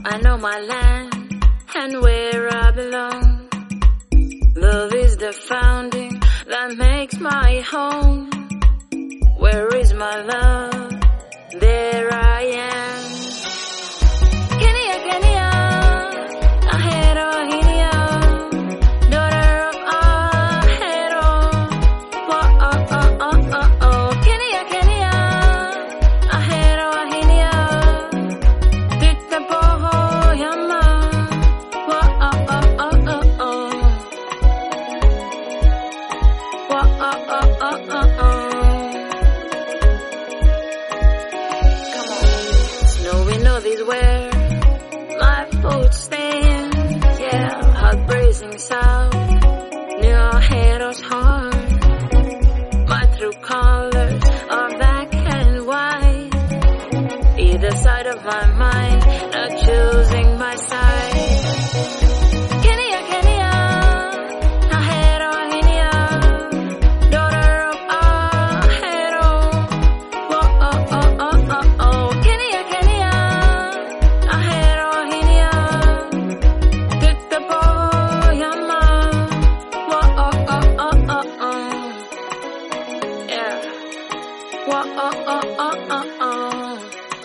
I know my land and where I belong. Love is the founding that makes my home. Where is my love? There I am. Kenya, Kenya, Ahero, Ahenia, daughter of Ahero. Whoa, oh, oh, oh, oh, oh. Kenya, Kenya, Ahero, Ahenia, Tikta Poho Yama. Whoa, oh, oh, oh, oh, oh. Whoa, oh, oh, oh, oh, oh. Is where my foot stand, yeah, heart bracing south, near Ahero's heart. My true colors are black and white, either side of my mind, not choosing my side. Kenya, Kenya, Ahero, Ahenia, daughter of Ahero. Whoa, oh, oh, oh, oh, oh. Kenya, Kenya, Ahero, Ahenia, Tikta Poho Yama. Whoa, oh, oh, oh, oh, oh. Yeah. Whoa, oh, oh, oh, oh, oh.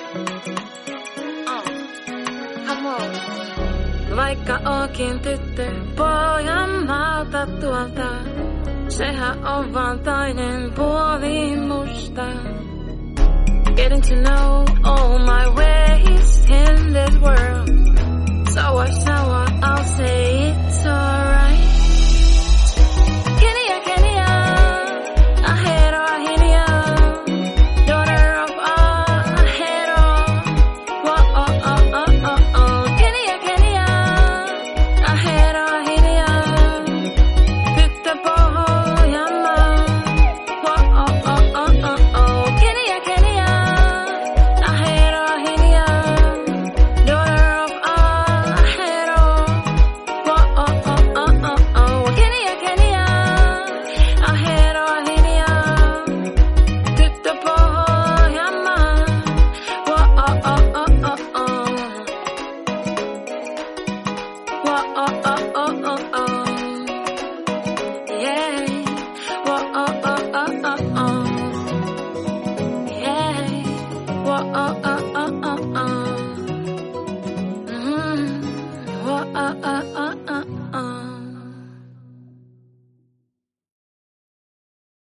Come on. Vaikka onkin tyttö Pohjanmaalta tuolta, sehän on vaan toinen puoli musta. Getting to know all my ways in this world. Sour, I'll say it's alright. Kenya, Kenya, Ahero, Ahenia, daughter of Ahero. Whoa, oh, oh, oh, oh, oh. Kenya, Kenya, Ahero, Ahenia, Tikta Poho Yama. Whoa, oh, oh, oh, oh, oh. Kenya, Kenya, Ahero, Ahenia, daughter of Ahero. Whoa, oh, oh, oh, oh, oh. Kenya, Kenya, Ahero, Ahenia, Tikta Poho Yama. Whoa, oh, oh, oh, oh, oh. Whoa, oh, oh, oh, oh, oh. Yeah. Whoa, oh, oh, oh, oh, oh. Yeah. Whoa, oh, oh, oh, oh, oh. Whoa, oh, oh, oh, oh, oh.